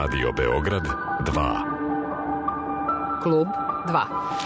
Radio Beograd 2. Klub 2.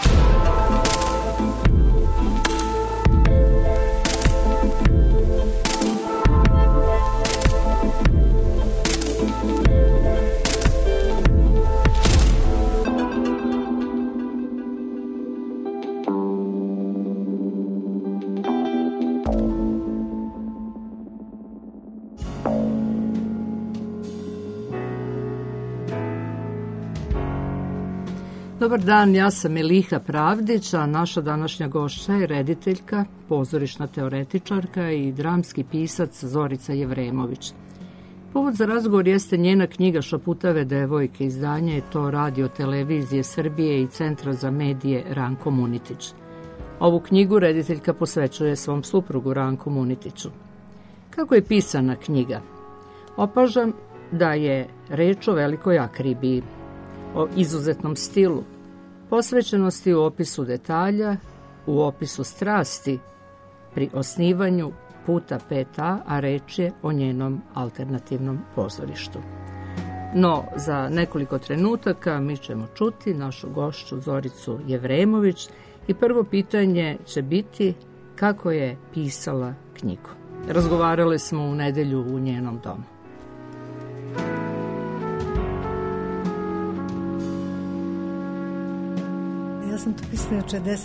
Dobar dan, ja sam Miliha Pravdić, a naša današnja gošća je rediteljka, pozorišna teoretičarka i dramski pisac Zorica Jevremović. Povod za razgovor jeste njena knjiga Šaputave devojke, izdanje je to Radio Televizije Srbije i Centra za medije Ranko Munitić. Ovu knjigu rediteljka posvećuje svom suprugu Ranku Munitiću. Kako je pisana knjiga? Opažam da je reč o velikoj akribiji, o izuzetnom stilu, posvećenosti u opisu detalja, u opisu strasti pri osnivanju Puta 5A, a reč je o njenom alternativnom pozorištu. No, za nekoliko trenutaka mi ćemo čuti našu gošću Zoricu Jevremović i prvo pitanje će biti kako je pisala knjigu. Razgovarali smo u nedelju u njenom domu. Ja sam to pisala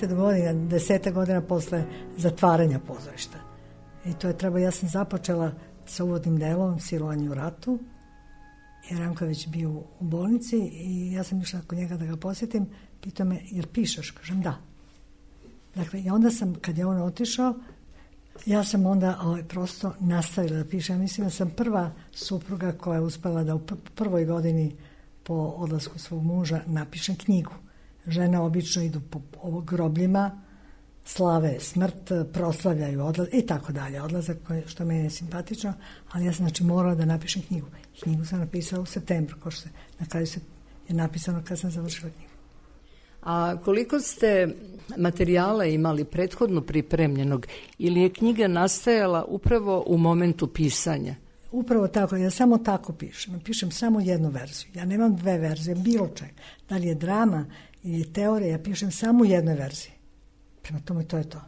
10 godina posle zatvaranja pozorišta. I to je ja sam započela sa uvodnim delom Silovanje u ratu. Jer Ranko je već bio u bolnici i ja sam išla kod njega da ga posjetim. Pitao me, jer pišeš? Kažem, da. Dakle, i onda sam, kad je on otišao, ja sam onda prosto nastavila da pišem. Ja mislim da sam prva supruga koja je uspela da u prvoj godini po odlasku svog muža napišem knjigu. Žene obično idu po grobljima, slave smrt, proslavljaju odlazak i tako dalje. Odlazak što meni je simpatično, ali ja sam morala da napišem knjigu. Knjigu sam napisala u septembru, ko što na kraju je napisano kad sam završila knjigu. A koliko ste materijala imali prethodno pripremljenog ili je knjiga nastajala upravo u momentu pisanja? Upravo tako, ja samo tako pišem. Pišem samo jednu verziju. Ja nemam dve verzije, bilo čega. Da li je drama ili teorija, ja pišem samo u jednoj verziji. Prema tome, to je to.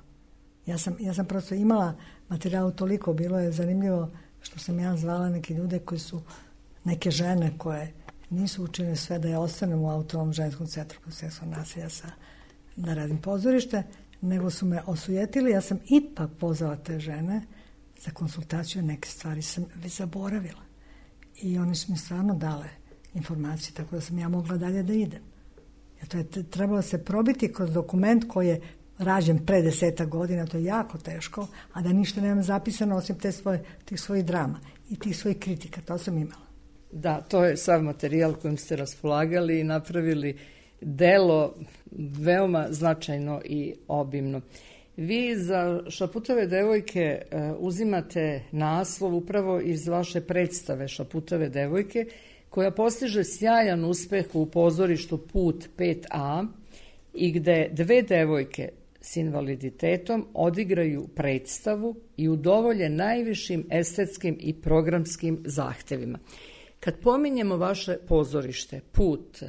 Ja sam prosto imala materijalu toliko, bilo je zanimljivo što sam ja zvala neke ljude koji su, neke žene koje nisu učinile sve da ja ostanem u Autonomnom ženskom centru kod seksualnog nasilja da radim pozorište, nego su me osujetili. Ja sam ipak pozvala te žene za konsultaciju, neke stvari sam već zaboravila. I oni su mi stvarno dale informacije, tako da sam ja mogla dalje da idem. Jer to je trebalo se probiti kroz dokument koji je rađen pre 10 godina, to je jako teško, a da ništa nemam zapisano osim tih svojih drama i tih svojih kritika, to sam imala. Da, to je sav materijal kojim ste raspolagali i napravili delo veoma značajno i obimno. Vi za Šaputave devojke uzimate naslov upravo iz vaše predstave Šaputave devojke, koja postiže sjajan uspeh u pozorištu Put 5A i gde dve devojke s invaliditetom odigraju predstavu i udovolje najvišim estetskim i programskim zahtevima. Kad pominjemo vaše pozorište Put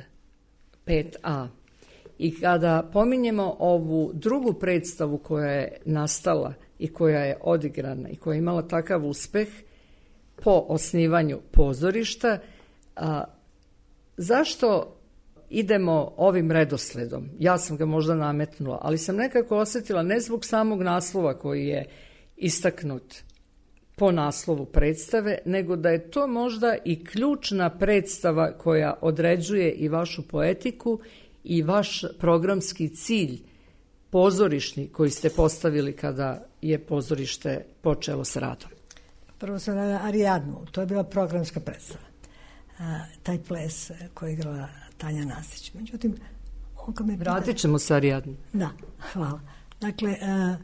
5A i kada pominjemo ovu drugu predstavu koja je nastala i koja je odigrana i koja je imala takav uspeh po osnivanju pozorišta, zašto idemo ovim redosledom? Ja sam ga možda nametnula, ali sam nekako osjetila, ne zbog samog naslova koji je istaknut po naslovu predstave, nego da je to možda i ključna predstava koja određuje i vašu poetiku i vaš programski cilj pozorišni koji ste postavili kada je pozorište počelo s radom. Prvo sam radila Arijadnu, to je bila programska predstava. Taj ples koji je igrala Tanja Nasić. Međutim, vratit ćemo se Arijadnu. Da, hvala. Dakle,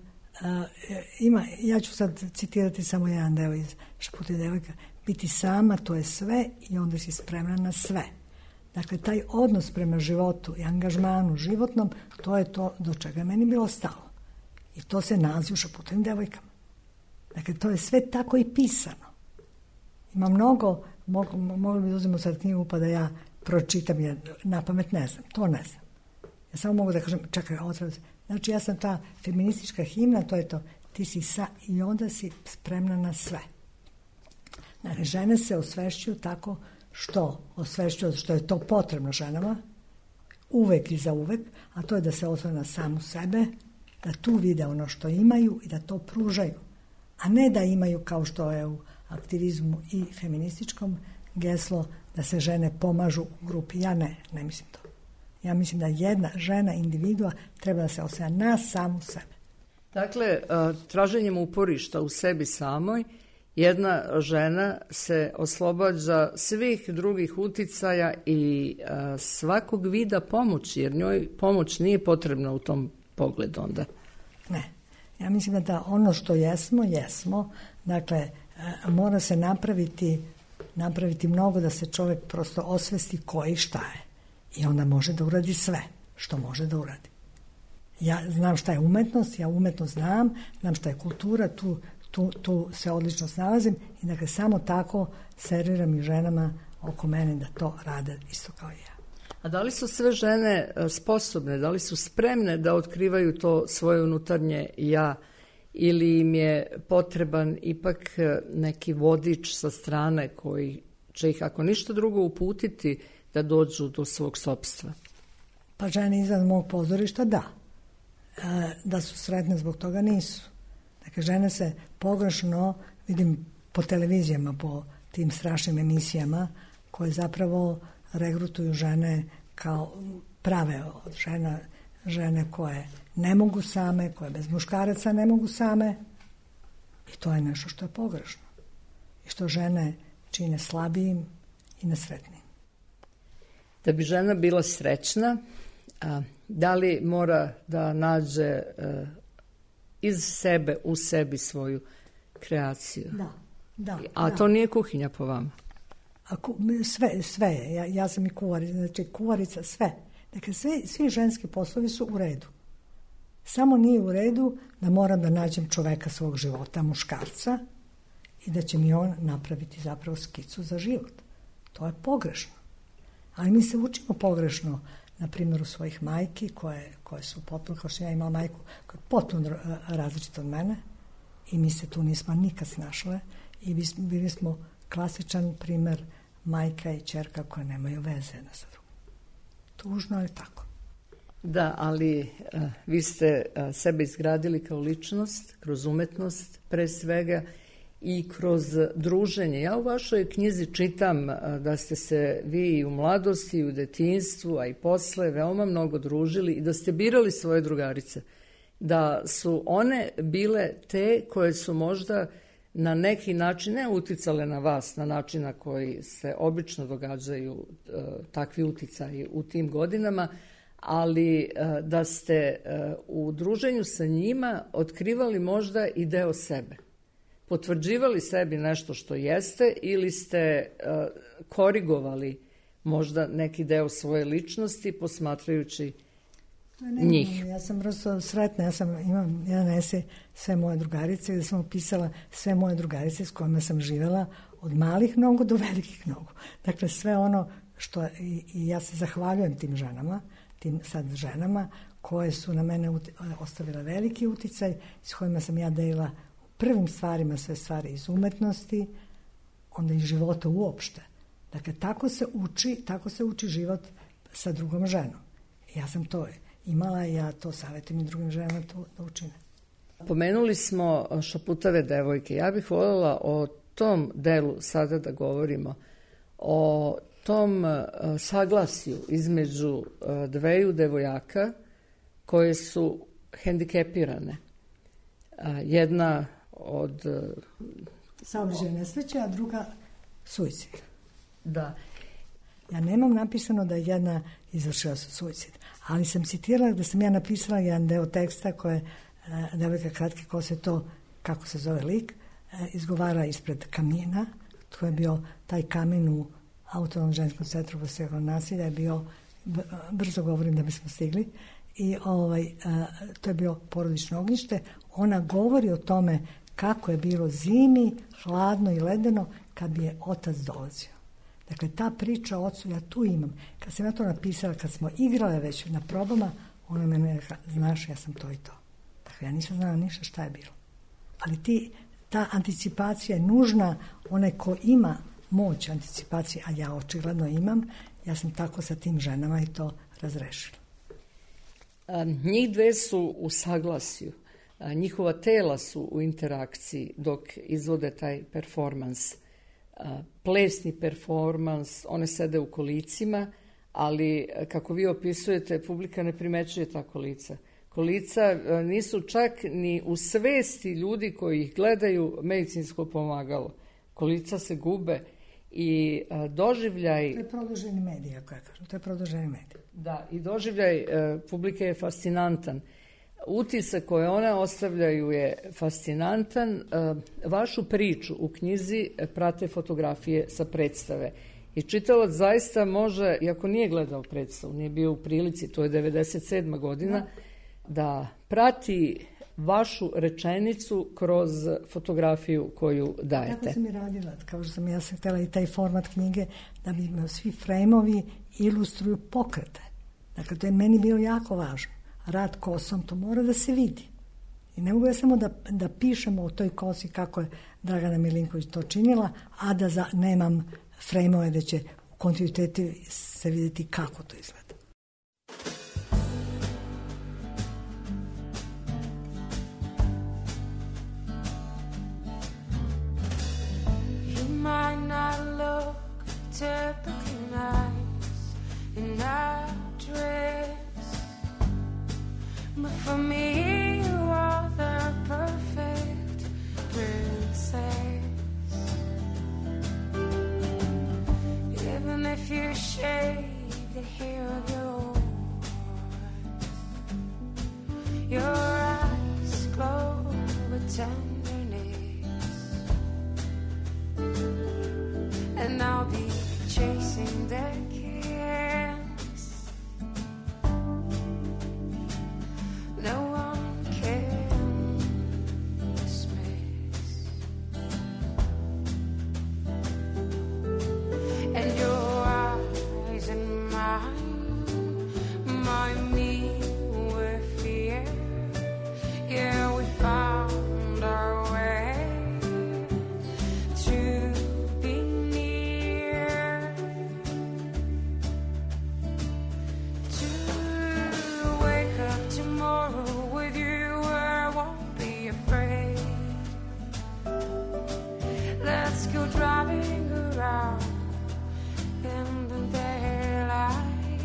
ja ću sad citirati samo jedan deo iz Šaputave devojka. Biti sama, to je sve i onda si spremna na sve. Dakle, taj odnos prema životu i angažmanu životnom, to je to do čega je meni bilo stalo. I to se nalazi u Šaputavim devojkama. Dakle, to je sve tako i pisano. Ima mnogo Mogli bi da uzmemo sad knjigu pa da ja pročitam, jer na pamet ne znam, to ne znam. Ja samo mogu da kažem, čekaj, znači ja sam ta feministička himna, to je to, ti si i onda si spremna na sve. Znači, žene se osvešćuju tako što je to potrebno ženama, uvek i za uvek, a to je da se osvrne na samu sebe, da tu vide ono što imaju i da to pružaju, a ne da imaju, kao što je u aktivizmu i feminističkom, geslo da se žene pomažu u grupi. Ja ne mislim to. Ja mislim da jedna žena, individua, treba da se osvrne na samu sebe. Dakle, traženjem uporišta u sebi samoj, jedna žena se oslobađa svih drugih uticaja i svakog vida pomoći, jer njoj pomoć nije potrebna u tom pogledu onda. Ne. Ja mislim da ono što jesmo. Dakle, mora se napraviti mnogo da se čovjek prosto osvesti ko i šta je. I onda može da uradi sve što može da uradi. Ja znam šta je umetnost, ja umetnost znam šta je kultura, tu se odlično snalazim i dakle samo tako serviram i ženama oko mene da to rade isto kao i ja. A da li su sve žene sposobne, da li su spremne da otkrivaju to svoje unutarnje ja, ili im je potreban ipak neki vodič sa strane koji će ih, ako ništa drugo, uputiti da dođu do svog sopstva? Pa žene izvan mog pozorišta, da. Da su sretne zbog toga, nisu. Dakle, žene se pogrešno, vidim po televizijama, po tim strašnim emisijama, koje zapravo regrutuju žene kao prave od žene koje ne mogu same, koje bez muškaraca ne mogu same. I to je nešto što je pogrešno. I što žene čine slabijim i nesretnijim. Da bi žena bila srećna, da li mora da nađe iz sebe, u sebi svoju kreaciju? Da. A to nije kuhinja po vama? Sve je. Ja sam i kuvarica, znači kuvarica, sve. Dakle, svi ženski poslovi su u redu. Samo nije u redu da moram da nađem čoveka svog života, muškarca, i da će mi on napraviti zapravo skicu za život. To je pogrešno. Ali mi se učimo pogrešno na primjeru svojih majki koje su potpuno, kao što ja imala majku koja je potpuno različita od mene i mi se tu nismo nikad snašle i bili smo klasičan primjer majka i ćerka koje nemaju veze jedna sa drugom. Tužno je tako. Da, ali vi ste sebe izgradili kao ličnost, kroz umetnost pre svega i kroz druženje. Ja u vašoj knjizi čitam da ste se vi u mladosti, u detinjstvu, a i posle veoma mnogo družili i da ste birali svoje drugarice. Da su one bile te koje su možda na neki način ne uticale na vas, na način na koji se obično događaju takvi uticaji u tim godinama, ali da ste u druženju sa njima otkrivali možda i deo sebe. Potvrđivali sebi nešto što jeste ili ste korigovali možda neki deo svoje ličnosti posmatrajući njih? Ja sam prosto sretna, imam jedan esej sve moje drugarice gdje sam opisala sve moje drugarice s kojima sam živjela od malih nogu do velikih nogu. Dakle, sve ono što, i ja se zahvaljujem tim ženama, tim sad ženama koje su na mene ostavile veliki uticaj, s kojima sam ja delila prvim stvarima sve stvari iz umetnosti, onda i života uopšte. Dakle, tako se uči život sa drugom ženom. Ja sam to imala i ja to savjetujem i drugim ženama to da učine. Pomenuli smo Šaputave devojke. Ja bih voljela o tom delu sada da govorimo, o tom saglasju između dveju devojaka koje su hendikepirane. Jedna od saobraćajne nesreće, a druga suicid. Da. Ja nemam napisano da je jedna izvršila suicid, ali sam citirala da sam ja napisala jedan deo teksta koje devojka kratke kose, to kako se zove lik, izgovara ispred kamina. To je bio taj kamin u Autonomnom ženskom centru za seksualno nasilje, je bio, brzo govorim da bismo stigli, i to je bio porodično ognjište. Ona govori o tome kako je bilo zimi, hladno i ledeno kad bi je otac dolazio. Dakle, ta priča o ocu, ja tu imam. Kad sam ja to napisala, kad smo igrale već na probama, ona mene rekla, znaš, ja sam to i to. Dakle, ja nisam znala ništa šta je bilo. Ali ta anticipacija je nužna, onaj ko ima moć anticipacije, a ja očigledno imam, ja sam tako sa tim ženama i to razrešila. Njih dve su u saglasju, njihova tela su u interakciji dok izvode taj performans. Plesni performans, one sede u kolicima, ali kako vi opisujete, publika ne primećuje tako lica. Kolica nisu čak ni u svesti ljudi koji ih gledaju medicinsko pomagalo. Kolica se gube i doživljaj... To je produženi medij, ako ja kažem. To je produženi medij. Da, i doživljaj publike je fascinantan. Utisak koje one ostavljaju je fascinantan. Vašu priču u knjizi prate fotografije sa predstave. I čitalac zaista može, iako nije gledao predstavu, nije bio u prilici, to je 97. godina, da prati vašu rečenicu kroz fotografiju koju dajete. Tako sam i radila, kao što sam ja sam htjela i taj format knjige, da bi svi frejmovi ilustruju pokrete. Dakle, to je meni bilo jako važno. Rad kosom, to mora da se vidi. I ne mogu ja samo da pišemo o toj kosi kako je Dragana Milinković to činila, a da nemam frejmove da će u kontinuitetu se vidjeti kako to izgleda. Might not look typically nice in that dress, but for me you are the perfect princess. Even if you shave the hair of your eyes glow with tenderness, and I'll be chasing their kiss. No one can dismiss. And your eyes and mine remind me with fear. Yeah, we found our way to be near, to wake up tomorrow with you where I won't be afraid. Let's go driving around in the daylight.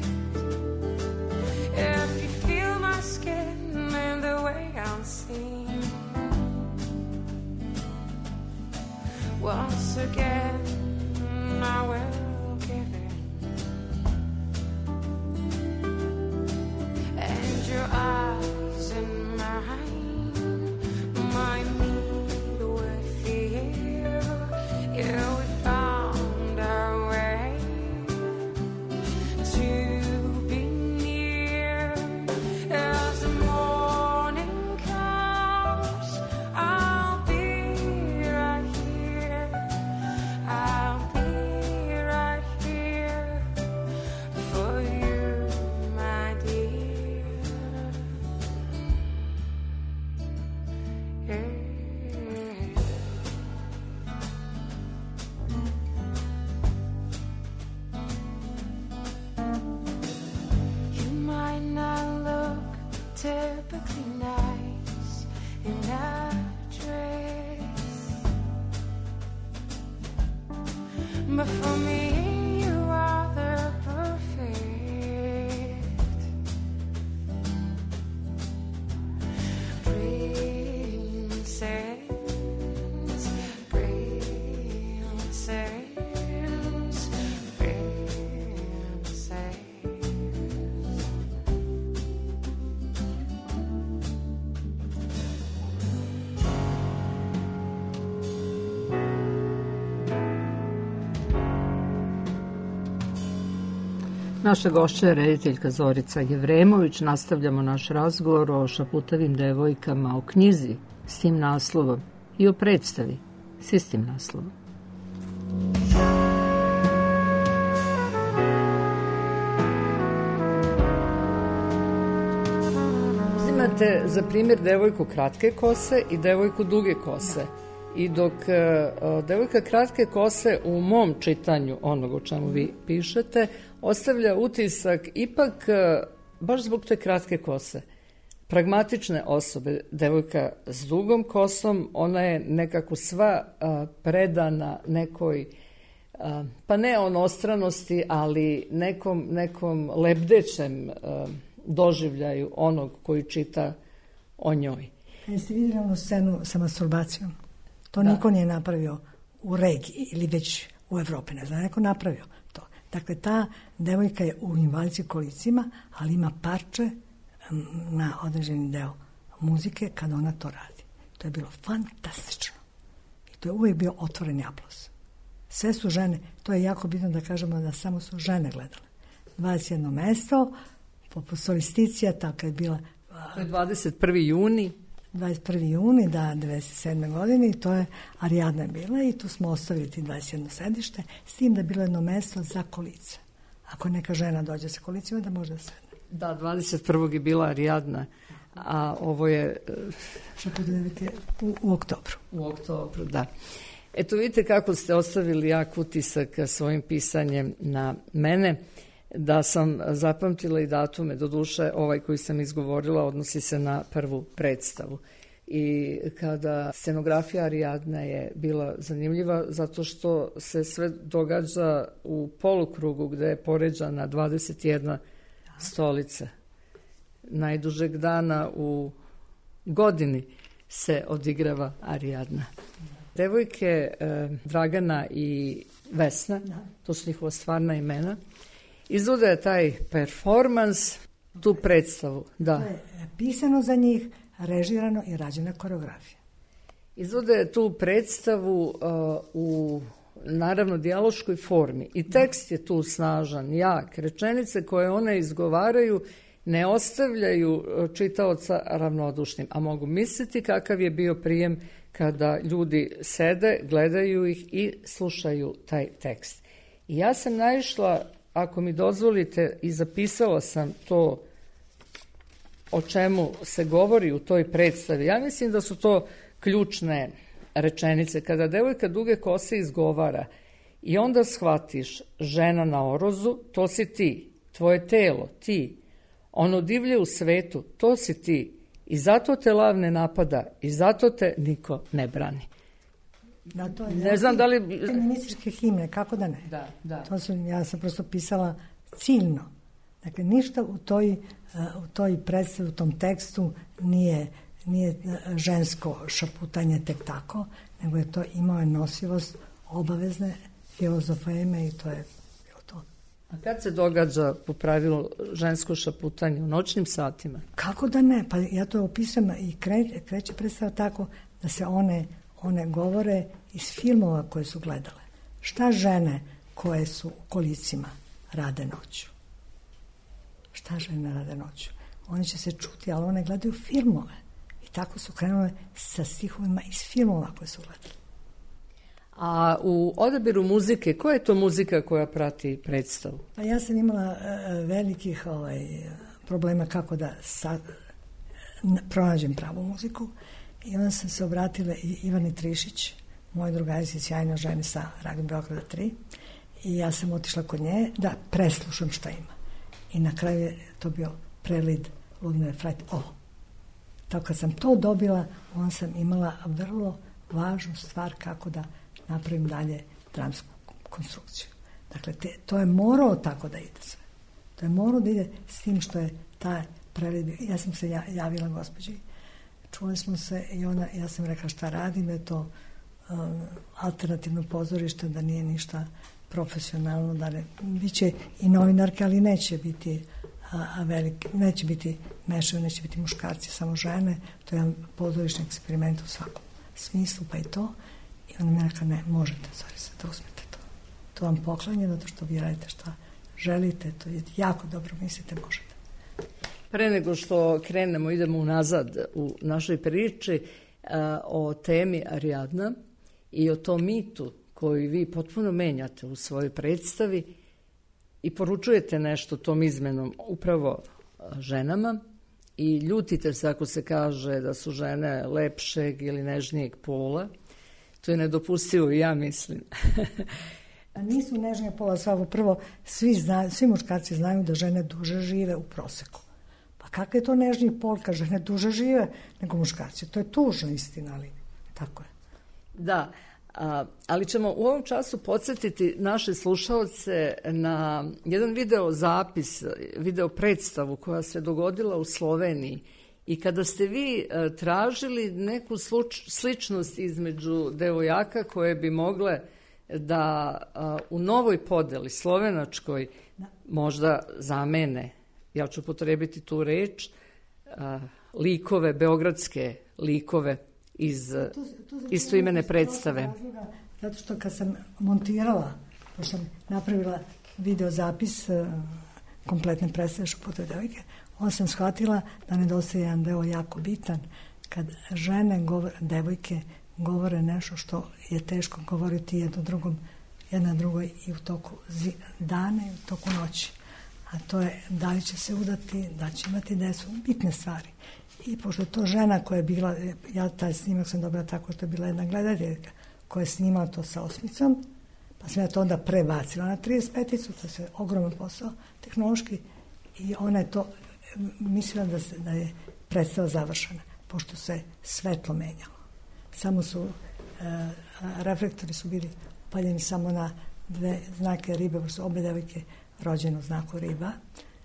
If you feel my skin and the way I'm seen, once again I will give it. And your eyes and mine remind me with fear. Yeah, we found our way to be near. As the morning comes, I'll be right here. I'll be right here for you, my dear. Yeah. You might not look typically nice in that dress, but for me you are the perfect princess, princess, princess. Naša gošća je rediteljka Zorica Jevremović. Nastavljamo naš razgovor o Šaputavim devojkama, o knjizi s tim naslovom i o predstavi s istim naslovom. imate za primjer devojku kratke kose i devojku duge kose. I dok devojka kratke kose u mom čitanju onog o čemu vi pišete ostavlja utisak ipak baš zbog te kratke kose pragmatične osobe. Devojka s dugom kosom, ona je nekako sva predana nekoj pa ne onostranosti, ali nekom lebdećem doživljaju onog koji čita o njoj. Jeste vidjeli onu scenu sa masturbacijom? To niko nije napravio u regiji ili već u Evropi, ne znam, neko napravio to. Dakle, ta devojka je u invalidskih kolicima, ali ima parče na određeni deo muzike kada ona to radi. To je bilo fantastično. I to je uvijek bio otvoreni aplauz. Sve su žene, to je jako bitno da kažemo da samo su žene gledale. 21 mesto, poput solisticija, tako je bila... To je 21. juni. 21. juni, da, 97. godine i to je Ariadna bila i tu smo ostavili ti 21 sedište, s tim da je bilo jedno mesto za kolice. Ako neka žena dođe sa kolicima, da može da sedne. Da, 21. je bila Ariadna, a ovo je... U oktobru. U oktobru, da. Eto, vidite kako ste ostavili jak utisak svojim pisanjem na mene, da sam zapamtila i datume, doduše ovaj koji sam izgovorila odnosi se na prvu predstavu. I kada scenografija Ariadne je bila zanimljiva zato što se sve događa u polukrugu gde je poređana 21 stolica. Najdužeg dana u godini se odigrava Ariadna. Devojke Dragana i Vesna, to su njihova stvarna imena, izvode taj performans, tu predstavu. Da. To je pisano za njih, režirano i rađena koreografija. Izvode tu predstavu u naravno dijaloškoj formi i tekst je tu snažan, jak. Rečenice koje one izgovaraju ne ostavljaju čitaoca ravnodušnim, a mogu misliti kakav je bio prijem kada ljudi sede, gledaju ih i slušaju taj tekst. I ja sam naišla, ako mi dozvolite, i zapisala sam to o čemu se govori u toj predstavi. Ja mislim da su to ključne rečenice. Kada devojka duge kose izgovara i onda shvatiš žena na orozu, to si ti, tvoje telo, ti. Ono divlje u svetu, to si ti. I zato te lav ne napada i zato te niko ne brani. Da, to je, ne znam da li... Feminističke himne, kako da ne? Da. To su, ja sam prosto pisala ciljno. Dakle, ništa u toj predstavi, u tom tekstu nije žensko šaputanje tek tako, nego je to imao nosivost obavezne filozofeme i to je bilo to. A kad se događa po pravilu žensko šaputanje? U noćnim satima? Kako da ne? Pa ja to opisujem i kreće predstava tako da se one govore iz filmova koje su gledale. Šta žene koje su u kolicima rade noću? Šta žene rade noću? One će se čuti, ali one gledaju filmove. I tako su krenule sa stihovima iz filmova koje su gledali. A u odabiru muzike, koja je to muzika koja prati predstavu? Pa ja sam imala velikih problema kako da pronađem pravu muziku. I onda sam se obratila i Ivani Trišić, moj drugarici, sjajno ženi sa Radio Beograda 3. I ja sam otišla kod nje da preslušam šta ima. I na kraju je to bio prelid Ludmile Frajt. Tako kad sam to dobila, onda sam imala vrlo važnu stvar kako da napravim dalje dramsku konstrukciju. Dakle, to je moralo tako da ide sve. To je moralo da ide s tim što je taj prelid. Ja sam se javila gospođi, čuli smo se i ja sam rekla šta radim, je to alternativno pozorište, da nije ništa profesionalno, da biće i novinarke, ali neće biti neće biti mešaju, neće biti muškarci, samo žene. To je jedan pozorišni eksperiment u svakom smislu, pa i to. I ona mi rekla, ne, možete, da uzmete to. To vam poklanje, zato što vi radite šta želite, to je jako dobro, mislite, možete. Pre nego što krenemo, idemo unazad u našoj priči o temi Ariadna i o tom mitu koji vi potpuno menjate u svojoj predstavi i poručujete nešto tom izmenom upravo ženama i ljutite se ako se kaže da su žene lepšeg ili nežnijeg pola. To je nedopustivo i ja mislim. Nisu nežnije pola, svako prvo, svi muškarci znaju da žene duže žive u proseku. Pa kakav je to nežniji pol kad žene duže žive nego muškarci? To je tužna istina, ali tako je. Da, ali ćemo u ovom času podsjetiti naše slušaoce na jedan video zapis, video predstavu koja se dogodila u Sloveniji. I kada ste vi tražili neku sličnost između devojaka koje bi mogle da u novoj podeli slovenačkoj možda zamene, ja ću potrebiti tu reč, likove, beogradske likove iz istoimene predstave. Zato što kad sam montirala, pošto sam napravila video zapis kompletne predstave Šaputove devojke, onda sam shvatila da nedostaje jedan deo jako bitan, kad žene, devojke, govore nešto što je teško govoriti jedna drugoj i u toku dana i u toku noći. A to je da li će se udati, da će imati decu, bitne stvari. I pošto je to žena koja je bila, ja taj snimak sam dobila tako što je bila jedna gledateljka koja je snimala to sa osmicom, pa sam ja to onda prebacila na 35-icu, to je ogroman posao tehnološki i ona je to mislila da je predstava završena, pošto se svetlo menjalo. Samo su, reflektori su bili upaljeni samo na dve znake ribe, pošto su obe devojke rođene u znaku riba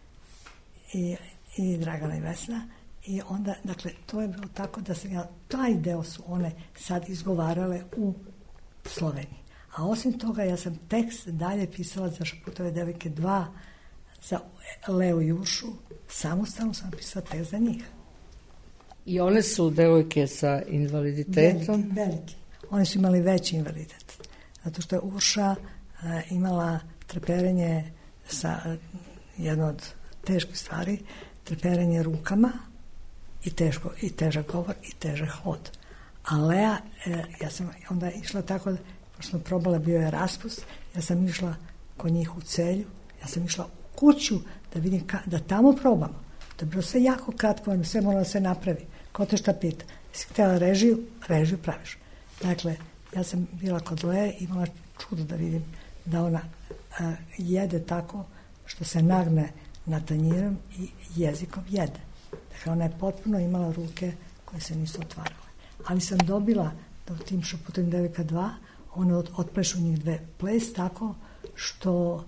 i Dragana i Vesna. I onda, dakle, to je bilo tako da se taj deo su one sad izgovarale u Sloveniji. A osim toga, ja sam tekst dalje pisala za Šaputove devojke 2, za Leo i Jušu, samostalno sam pisala tekst za njih. I one su devojke sa invaliditetom? Veliki. One su imali veći invaliditet. Zato što je Urša imala treperenje sa jedno od teških stvari, treperenje rukama i težak govor i težak hod. A Lea, ja sam onda išla tako, pošto sam probala, bio je raspust, ja sam išla kod njih u Celju, ja sam išla u kuću da vidim, da tamo probamo. To je bilo sve jako kratko, sve moralo da se napravi. Ko te šta pita? Jesi htjela režiju praviš. Dakle, ja sam bila kod Leje i imala čudo da vidim da ona jede tako što se nagne na tanjirom i jezikom jede. Dakle, ona je potpuno imala ruke koje se nisu otvarale. Ali sam dobila da u tim Šaputovim devojka 2 one otplešu njih dve ples tako što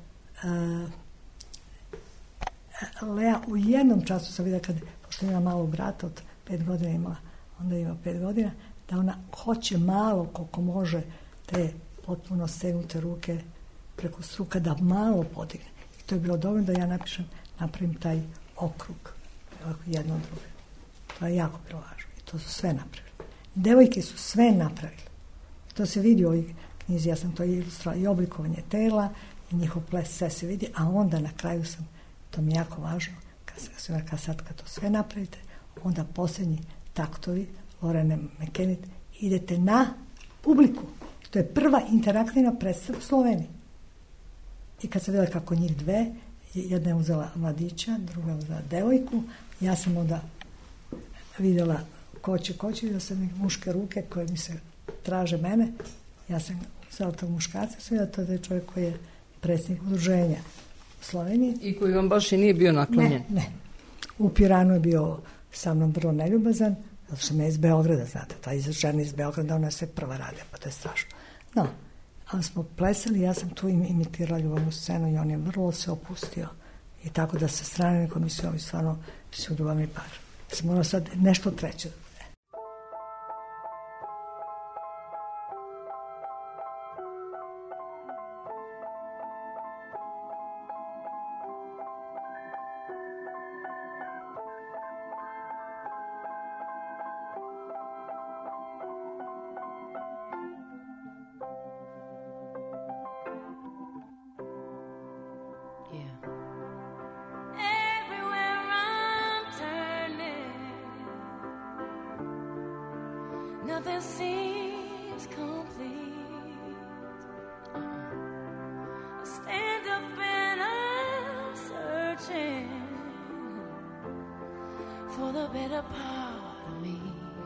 Lea u jednom času sam vidjela, pošto ima malog brata od 5 godina imala, onda ima 5 godina, da ona hoće malo koliko može te potpuno stegnute ruke preko struka da malo podigne. I to je bilo dovoljno da ja napravim taj okrug, jedno od druge. To je jako bilo važno i to su sve napravili. Devojke su sve napravili. To se vidi u ovoj knjizi, ja sam to ilustrala i oblikovanje tela i njihov ples, sve se vidi, a onda na kraju sam, to mi je jako važno, kad to sve napravite, onda posljednji taktovi Lorene McKennitt idete na publiku. To je prva interaktivna predstava u Sloveniji. I kad sam vidjela kako njih dve, jedna je uzela mladića, druga je uzela devojku, ja sam onda vidjela ko će, vidjela sam muške ruke koje mi se traže mene, ja sam uzela tog muškarca, sam vidjela to da je čovjek koji je predsjednik udruženja u Sloveniji. I koji vam baš i nije bio naklonjen? Ne. U Piranu je bio sa mnom vrlo neljubazan, zato što me je iz Beograda, znate, ta žena iz Beograda, ona se prva radi, pa to je strašno. No, ali smo plesali, ja sam tu imitirala ljubavnu scenu i on je vrlo se opustio i tako da sa strane neko misli, ovi stvarno su ljubavni par. Sam morala sad nešto treće. Everywhere I'm turning, nothing seems complete. I stand up and I'm searching for the better part of me.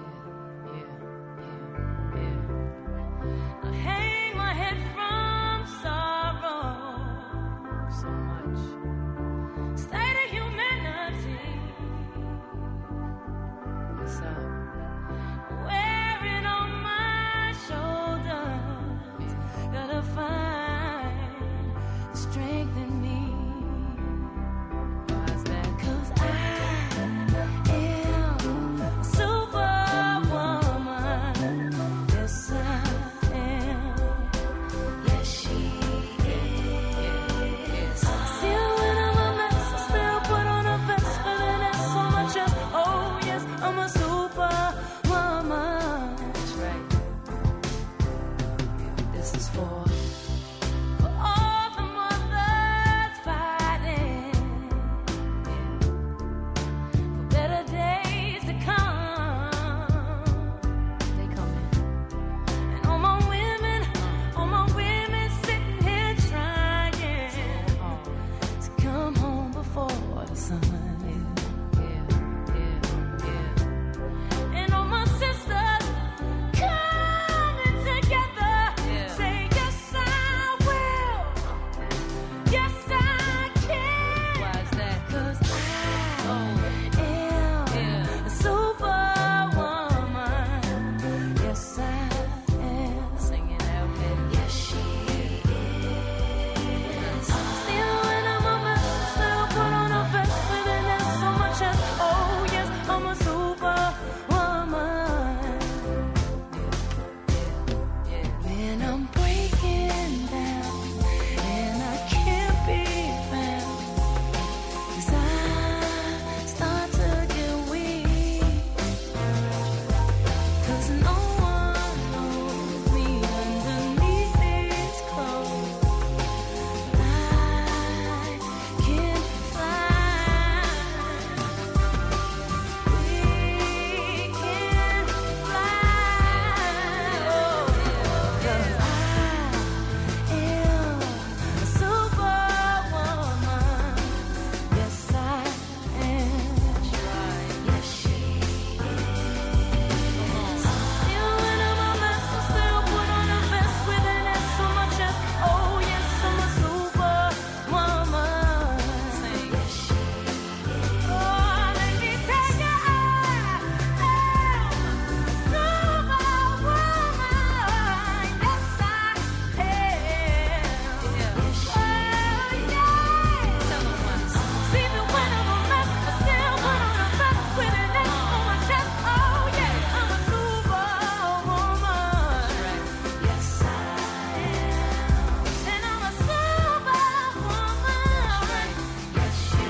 I hang my head from sorrow so much. State of humanity. What's up? Wearing on my shoulders. Gotta find strength in me. Why is that? 'Cause I am a superwoman. Yes, I am. Yes, she is. Still when I'm a mess, I still put on a vest. But then there's so much of, oh yes, I'm a superwoman. That's right. This is for all the mothers fighting for better days to come. They coming. And all my women sitting here trying to come home before the sun. And all my sisters coming together, say yes I will, yes I can. Why is that? 'Cause I am a superwoman. Yes I am. Singing out there. Yes she is. Still when I'm a mess, still put on a vest. But then there's so much as, oh yes, I'm a superwoman. When I'm breaking down and I can't be found, 'cause I start to get weak, 'cause no one knows me underneath these clothes. I can fly. We can fly. Oh, 'cause I am a superwoman. Yes, I am. Yes, she is. Still when I'm a mess, I still put on a vest with an S so much as, oh yes, I'm a superwoman. Yes, she is. Oh, let me tell you, I am a superwoman. Yes, I am. Yes, she is. Tell them once. See me when I'm a mess, I still put on a vest with an S on my chest. Oh yeah, I'm a superwoman. Yes, I am. And I'm a superwoman. Yes, you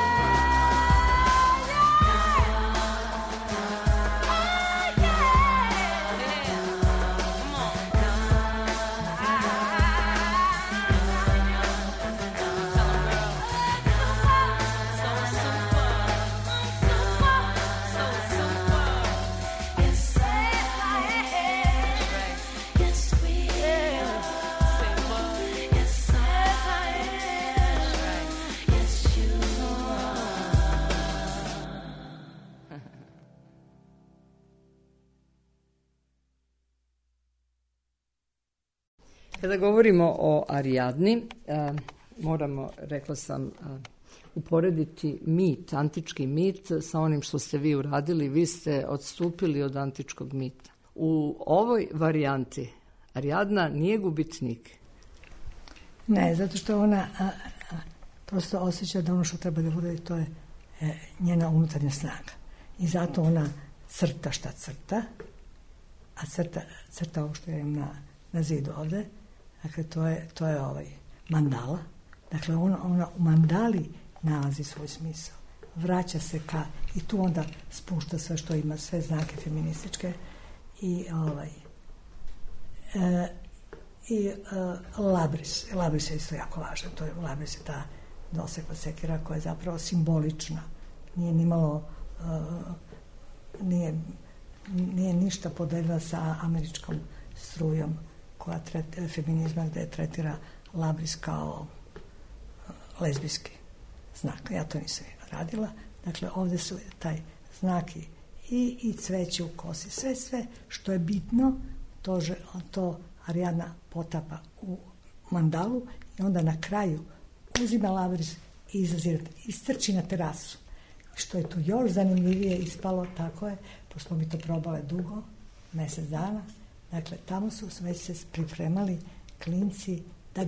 Kada govorimo o Arijadni, moramo, rekla sam, uporediti mit, antički mit sa onim što ste vi uradili. Vi ste odstupili od antičkog mita. U ovoj varijanti Arijadna nije gubitnik. Ne, zato što ona prosto osjeća da ono što treba da uradi, to je njena unutarnja snaga. I zato ona crta šta crta, a crta ovo što je na zidu ovde, dakle to je mandala. Dakle, ona u mandali nalazi svoj smisao. Vraća se i tu onda spušta sve što ima, sve znake feminističke i labris. Labris je isto jako važan. Labris je ta dosekla sekira koja je zapravo simbolična. Nije nimalo nije ništa podeljila sa američkom strujom koja feminizma gde tretira labris kao lezbijski znak. Ja to nisam radila. Dakle, ovdje su taj znak i cveće u kosi. Sve što je bitno, to Ariadna potapa u mandalu i onda na kraju uzima labris i izlazi, istrči na terasu. Što je tu još zanimljivije ispalo, tako je, pošto smo mi to probale dugo, mjesec dana, dakle, tamo su već se pripremali klinci da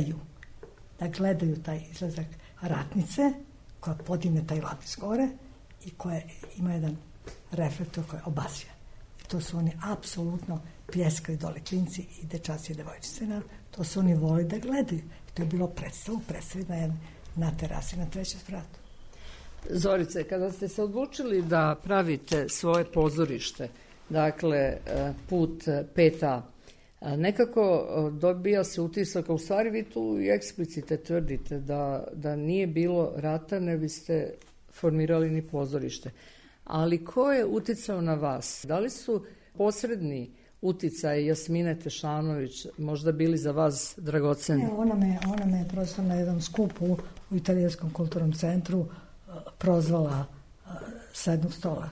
gledaju taj izlazak ratnice, koja podigne taj labris gore i koja ima jedan reflektor koji obasja. I to su oni apsolutno pljeskali dole, klinci i dečaci i devojčice. To su oni voli da gledaju. I to je bilo predstavi na terasi na 3. spratu. Zorice, kada ste se odlučili da pravite svoje pozorište, dakle, put 5A, nekako dobija se utisak, u stvari vi tu i eksplicite tvrdite da nije bilo rata, ne biste formirali ni pozorište. Ali ko je uticao na vas? Da li su posredni uticaj Jasmine Tešanović možda bili za vas dragoceni? Ona me prosto na jednom skupu u Italijanskom kulturnom centru prozvala sa jednog stola,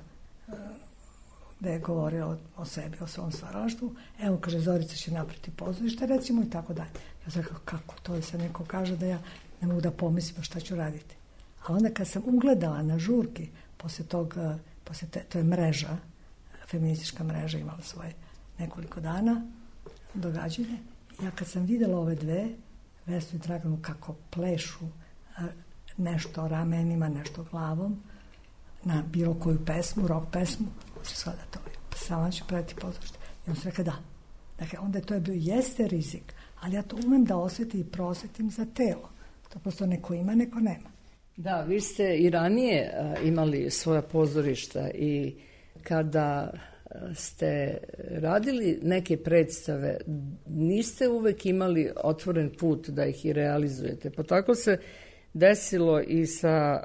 da je govorila o sebi, o svom stvaralaštvu. Evo, kaže, Zorica će napraviti pozorište, recimo, i tako dalje. Ja sam rekao, kako to je, se neko kaže da ja ne mogu da pomislim šta ću raditi. A onda kad sam ugledala na žurki, to je mreža, feministička mreža, imala svoje nekoliko dana događanje. Ja kad sam vidjela ove dve, Vesnu i Draganu, kako plešu nešto ramenima, nešto glavom, na bilo koju pesmu, rock pesmu, on se shvada to. Sama ću praviti pozorište. I on se rekao da. Dakle, onda to je bio, jeste rizik, ali ja to umem da osjetim i prosjetim za telo. To prosto neko ima, neko nema. Da, vi ste i ranije imali svoja pozorišta i kada ste radili neke predstave, niste uvek imali otvoren put da ih i realizujete. Pa tako se desilo i sa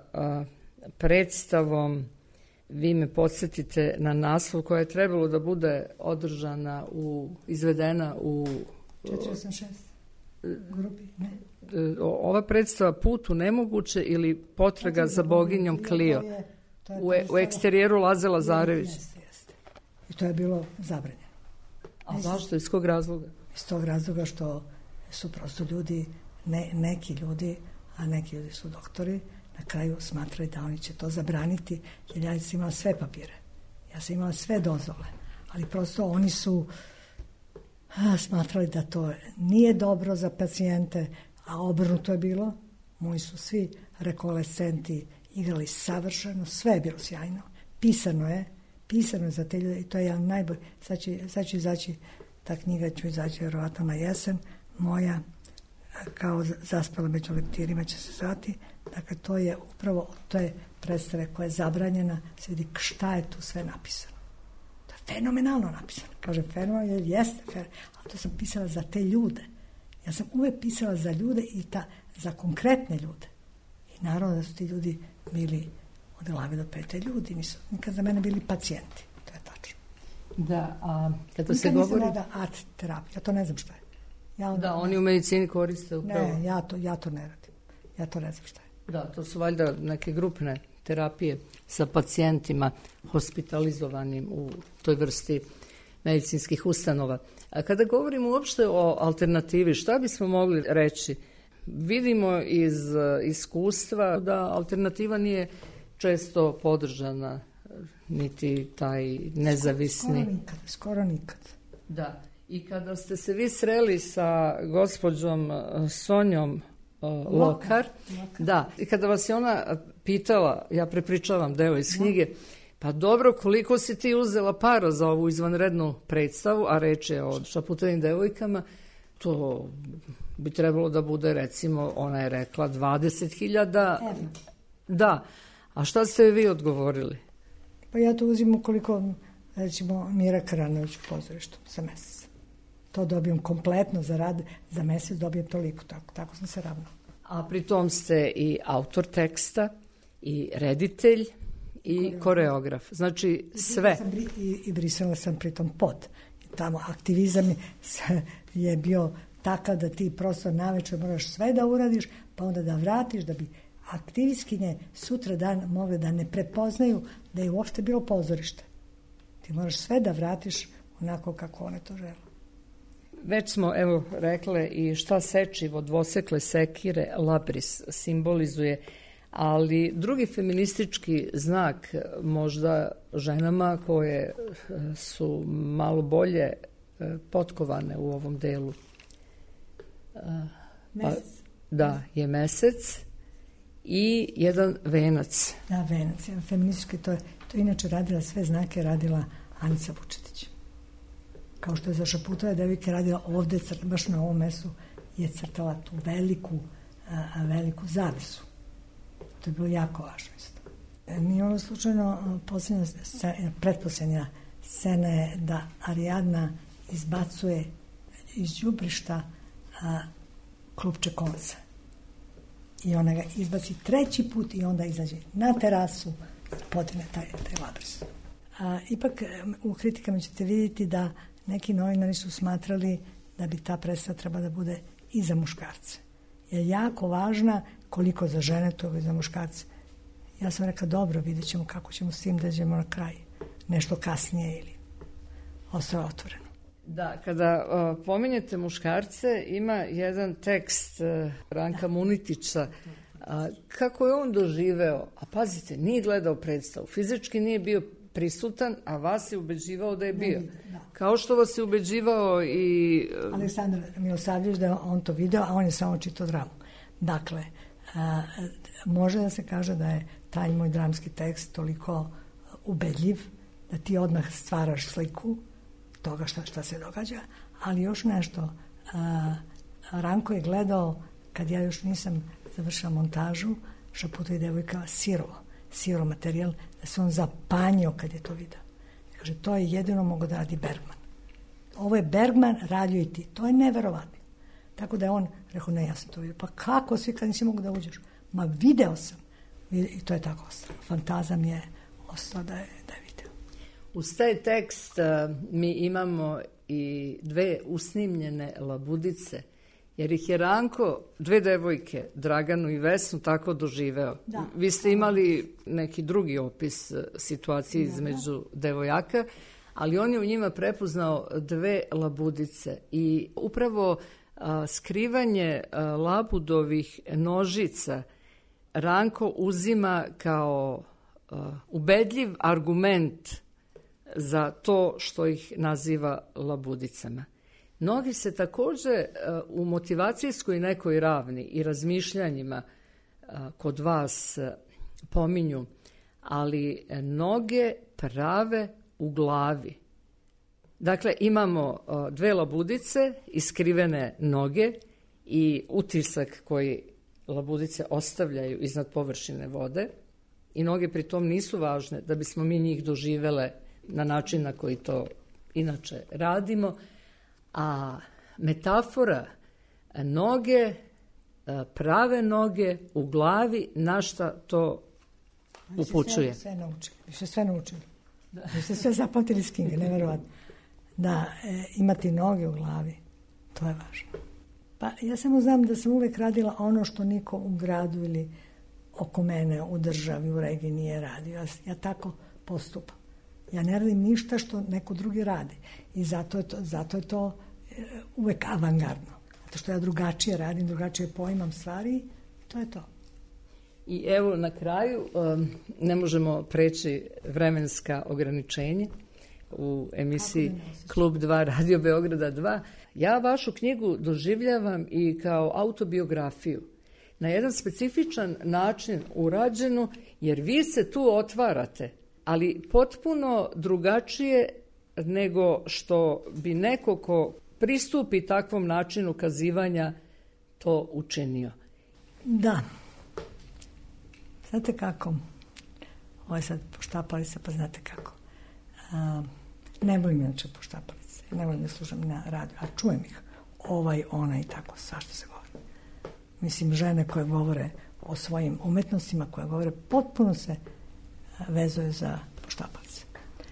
predstavom, vi me podsjetite na naslov, koja je trebalo da bude održana, izvedena u 486 grupi, ne? Ova predstava Put u nemoguće ili Potraga za boginjom Klio u eksterijeru Laze Lazarević. Jeste. I to je bilo zabranjeno. A zašto? Iz kog razloga? Iz tog razloga što su prosto ljudi, neki ljudi, a neki ljudi su doktori, na kraju smatrali da oni će to zabraniti, jer ja sam imala sve papire. Ja sam imala sve dozvole. Ali prosto oni su smatrali da to nije dobro za pacijente, a obrnuto je bilo. Moji su svi rekolescenti igrali savršeno, sve je bilo sjajno. Pisano je za te ljude i to je jedan najbolji. Sad će izaći, ta knjiga će izaći vjerovatno na jesen, moja, kao Zaspala među leptirima će se zvati. Dakle, to je upravo, to je predstave koja je zabranjena, se vidi šta je tu sve napisano. To je fenomenalno napisano. Kažem fenomenalno, jer jeste fenomenalno, ali to sam pisala za te ljude. Ja sam uvek pisala za ljude i za konkretne ljude. I naravno da su ti ljudi bili od glave do pete ljudi, nisu nikad za mene bili pacijenti. To je tačno. Da, a kada se nikad govori... nisam rada art terapija, ja to ne znam šta je. Oni u medicini koriste upravo. Ne, ja to ne radim. Ja to ne znam šta je. Da, to su valjda neke grupne terapije sa pacijentima hospitalizovanim u toj vrsti medicinskih ustanova. A kada govorimo uopšte o alternativi, šta bismo mogli reći? Vidimo iz iskustva da alternativa nije često podržana, niti taj nezavisni... Skoro nikad. Da, i kada ste se vi sreli sa gospođom Sonjom Lokar, da, i kada vas je ona pitala, ja prepričavam deo iz knjige, pa dobro, koliko si ti uzela para za ovu izvanrednu predstavu, a reč je o Šaputevim devojkama, to bi trebalo da bude, recimo, ona je rekla 20.000. Da, a šta ste vi odgovorili? Pa ja to uzim ukoliko, recimo, Mira Karanović u pozorištu za mesec. To dobijem kompletno za rad, za mesec dobijem toliko, tako sam se ravnala. A pritom ste i autor teksta, i reditelj, i koreograf. Znači sve. I brisala sam pritom pod. Tamo aktivizam je bio takav da ti prosto navečer moraš sve da uradiš, pa onda da vratiš, da bi aktivistkinje sutra dan mogle da ne prepoznaju da je uopšte bilo pozorište. Ti moraš sve da vratiš onako kako one to žele. Već smo, evo, rekle i šta sečivo dvosekle sekire labris simbolizuje, ali drugi feministički znak možda ženama koje su malo bolje potkovane u ovom delu. Mesec. Da, je mesec i jedan venac. Da, venac. Feministički, to inače radila, sve znake radila Anica Vučetić. Kao što je za Šaputove devojke radila ovde, baš na ovom mesu, je crtala tu veliku zavisu. To je bilo jako važno isto. Nije ono slučajno pretposlednja scena je da Ariadna izbacuje iz đubrišta klupče konca. I ona ga izbaci treći put i onda izađe na terasu, podine taj labris. Ipak u kritikama ćete vidjeti da neki novinari su smatrali da bi ta predstava treba da bude i za muškarce. Je jako važna, koliko za žene, to i za muškarce. Ja sam rekla, dobro, vidjet ćemo kako ćemo s tim da idemo na kraj. Nešto kasnije ili ostaje otvoreno. Da, kada pominjete muškarce, ima jedan tekst Ranka Munitića, kako je on doživeo, a pazite, nije gledao predstavu, fizički nije bio prisutan, a vas je ubeđivao da je bio. Da. Kao što vas je ubeđivao i... Aleksandar Milosavljević da on to video, a on je samo čitao dramu. Dakle, može da se kaže da je taj moj dramski tekst toliko ubedljiv, da ti odmah stvaraš sliku toga šta se događa, ali još nešto, Ranko je gledao, kad ja još nisam završila montažu, Šaputa i devojka siro materijal, da se on zapanjio kad je to video. Kaže, to je jedino mogo da radi Bergman. Ovo je Bergman radio i ti. To je neverovatno. Tako da je on rekao, ne, ja sam to vidio. Pa kako svi kad nisi mogu da uđeš? Ma video sam. I to je tako ostalo. Fantazam je ostao da je video. Uz taj tekst mi imamo i dve usnimljene labudice, jer ih je Ranko, dve devojke, Draganu i Vesnu, tako doživeo. Da. Vi ste imali neki drugi opis situacije između devojaka, ali on je u njima prepoznao dve labudice i upravo skrivanje labudovih nožica Ranko uzima kao ubedljiv argument za to što ih naziva labudicama. Noge se takođe u motivacijskoj nekoj ravni i razmišljanjima kod vas pominju, ali noge prave u glavi. Dakle, imamo dve labudice, iskrivene noge i utisak koji labudice ostavljaju iznad površine vode i noge pritom nisu važne da bismo mi njih doživele na način na koji to inače radimo, a metafora noge, prave noge u glavi, na šta to upućuje? Sve naučili. Vi ste sve zapamtili s Kinga, neverovatno. Da, imati noge u glavi, to je važno. Pa ja samo znam da sam uvek radila ono što niko u gradu ili oko mene u državi, u regiji nije radio. Ja tako postupam. Ja ne radim ništa što neko drugi radi. I zato je to uvek avangardno. Zato što ja drugačije radim, drugačije poimam stvari, to je to. I evo na kraju, ne možemo preći vremenska ograničenja u emisiji Klub 2 Radio Beograda 2. Ja vašu knjigu doživljavam i kao autobiografiju. Na jedan specifičan način urađenu, jer vi se tu otvarate, ali potpuno drugačije nego što bi neko ko pristupi takvom načinu kazivanja to učinio. Da. Znate kako? Ovo je sad poštapalica, pa znate kako. Ne volim inače poštapalice. Ne volim da slušam na radiju, a čujem ih. Ona i tako, svašta se govori. Mislim, žene koje govore o svojim umetnostima, koje govore, potpuno se vezuje za poštapalice.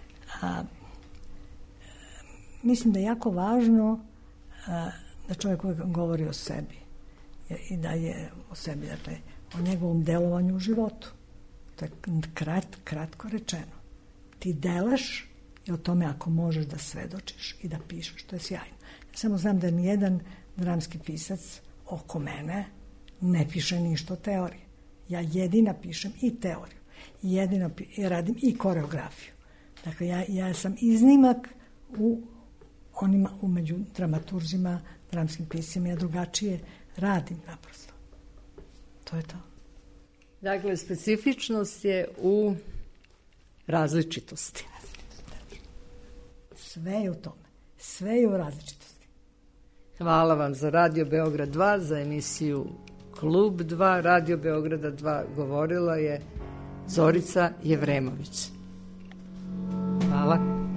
Mislim da je jako važno da čovjek uvijek govori o sebi i da je o sebi, dakle, o njegovom delovanju u životu. To je kratko rečeno. Ti delaš i o tome ako možeš da svedočiš i da pišeš, to je sjajno. Ja samo znam da nijedan dramski pisac oko mene ne piše ništa o teoriji. Ja jedina pišem i teoriju. I radim i koreografiju. Dakle, ja sam iznimak među dramaturzima, dramskim piscima. Ja drugačije radim naprosto. To je to. Dakle, specifičnost je u različitosti. Sve je u tome. Sve je u različitosti. Hvala vam za Radio Beograd 2, za emisiju Klub 2. Radio Beograda 2 govorila je Zorica Jevremović. Hvala.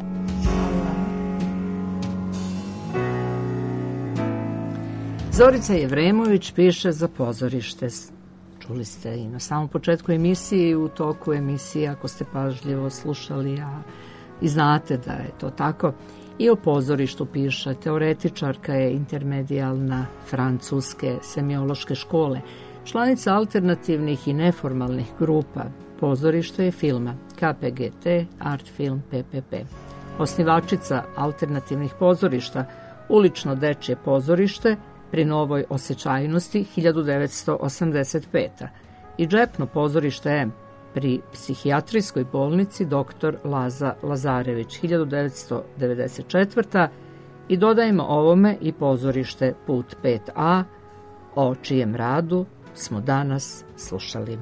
Zorica Jevremović piše za pozorište. Čuli ste i na samom početku emisije i u toku emisije, ako ste pažljivo slušali, i znate da je to tako. I o pozorištu piše. Teoretičarka je intermedijalna francuske semiološke škole, članica alternativnih i neformalnih grupa. Pozorište je filma KPGT, Art Film PPP. Osnivačica alternativnih pozorišta, Ulično dečje pozorište pri Novoj Osjećajnosti 1985. i Džepno pozorište M pri psihijatrijskoj bolnici dr. Laza Lazarević 1994. i dodajemo ovome i pozorište Put 5A, o čijem radu smo danas slušali.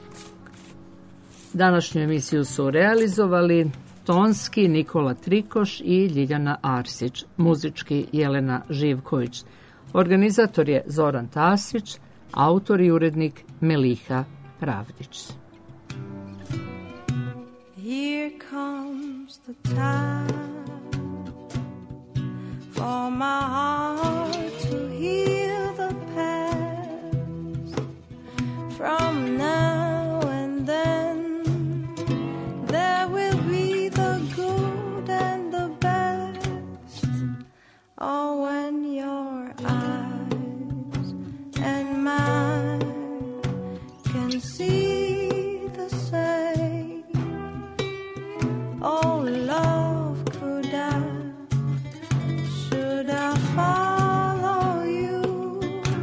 Današnju emisiju su realizovali tonski Nikola Trikoš i Ljiljana Arsić, muzički Jelena Živković. Organizator je Zoran Tasić, autor i urednik Meliha Pravdić. Here comes the time for my heart to heal the past. From now and then there will be the good and the best. Oh, when your eyes and mine can see the same. Oh, love, should I follow you?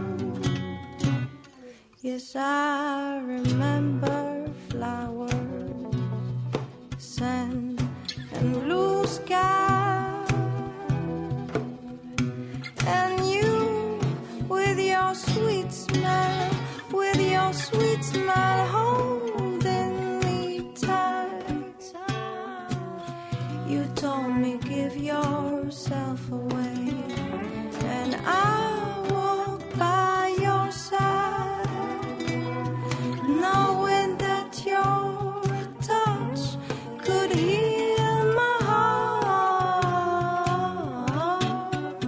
Yes, I remember flowers, sand, and blue sky, and you with your sweet smile, holding me tight. You told me give yourself away, and I walked by your side, knowing that your touch could heal my heart.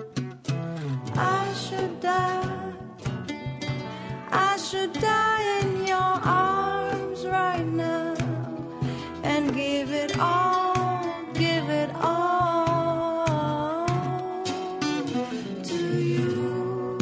I should die in your arms right now and give it all to you.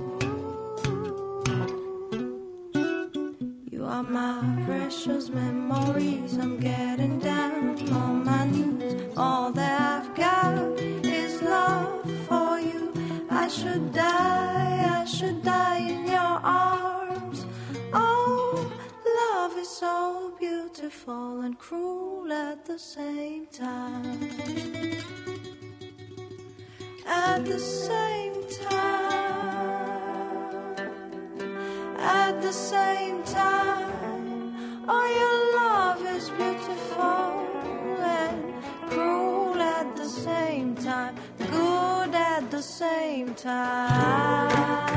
You are my precious memories. I'm getting down on my knees. All that I've got is love for you. I should die in your arms. Oh, love is so beautiful and cruel at the same time. At the same time. At the same time. Oh, your love is beautiful and cruel at the same time. Good at the same time.